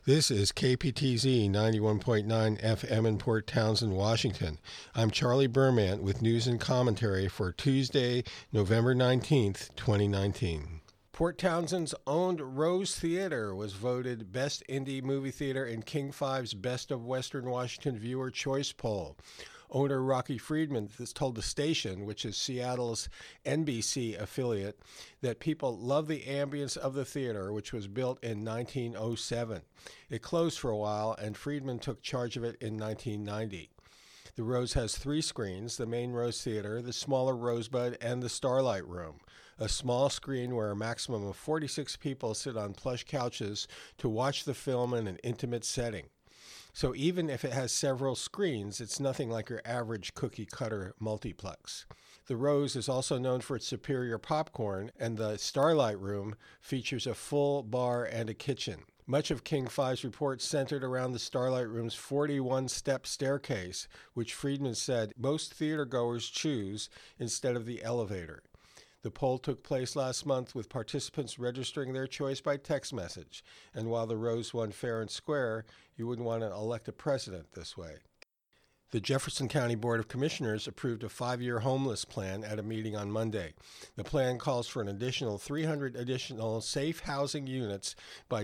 This is KPTZ 91.9 FM in Port Townsend, Washington. I'm Charlie Bermant with news and commentary for Tuesday, November 19th, 2019. Port Townsend's owned Rose Theater was voted Best Indie Movie Theater in King 5's Best of Western Washington Viewer Choice Poll. Owner Rocky Friedman has told the station, which is Seattle's NBC affiliate, that people love the ambience of the theater, which was built in 1907. It closed for a while, and Friedman took charge of it in 1990. The Rose has 3 screens, the main Rose Theater, the smaller Rosebud, and the Starlight Room, a small screen where a maximum of 46 people sit on plush couches to watch the film in an intimate setting. So even if it has several screens, it's nothing like your average cookie-cutter multiplex. The Rose is also known for its superior popcorn, and the Starlight Room features a full bar and a kitchen. Much of King 5's report centered around the Starlight Room's 41-step staircase, which Friedman said most theatergoers choose instead of the elevator. The poll took place last month with participants registering their choice by text message, and while the Rose won fair and square, you wouldn't want to elect a president this way. The Jefferson County Board of Commissioners approved a 5-year homeless plan at a meeting on Monday. The plan calls for an additional 300 additional safe housing units by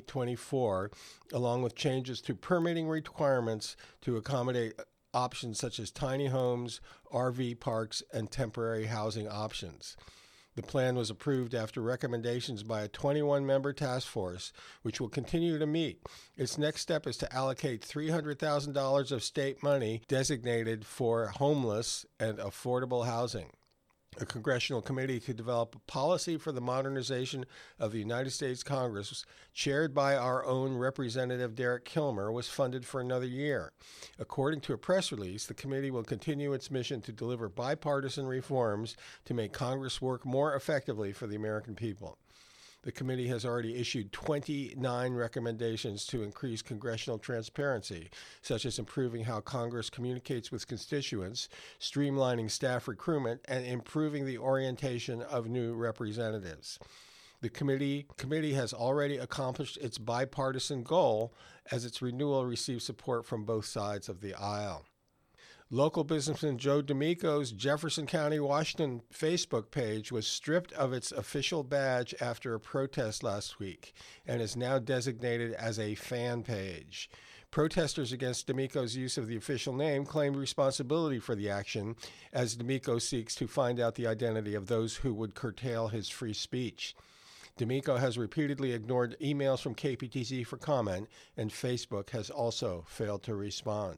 2024, along with changes to permitting requirements to accommodate options such as tiny homes, RV parks, and temporary housing options. The plan was approved after recommendations by a 21-member task force, which will continue to meet. Its next step is to allocate $300,000 of state money designated for homeless and affordable housing. A congressional committee to develop a policy for the modernization of the United States Congress, chaired by our own Representative Derek Kilmer, was funded for another year. According to a press release, the committee will continue its mission to deliver bipartisan reforms to make Congress work more effectively for the American people. The committee has already issued 29 recommendations to increase congressional transparency, such as improving how Congress communicates with constituents, streamlining staff recruitment, and improving the orientation of new representatives. The committee has already accomplished its bipartisan goal, as its renewal received support from both sides of the aisle. Local businessman Joe D'Amico's Jefferson County, Washington Facebook page was stripped of its official badge after a protest last week and is now designated as a fan page. Protesters against D'Amico's use of the official name claimed responsibility for the action, as D'Amico seeks to find out the identity of those who would curtail his free speech. D'Amico has repeatedly ignored emails from KPTZ for comment, and Facebook has also failed to respond.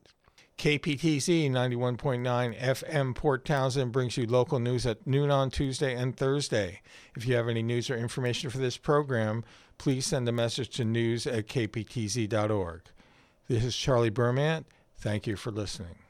KPTZ 91.9 FM Port Townsend brings you local news at noon on Tuesday and Thursday. If you have any news or information for this program, please send a message to news@kptz.org. This is Charlie Bermant. Thank you for listening.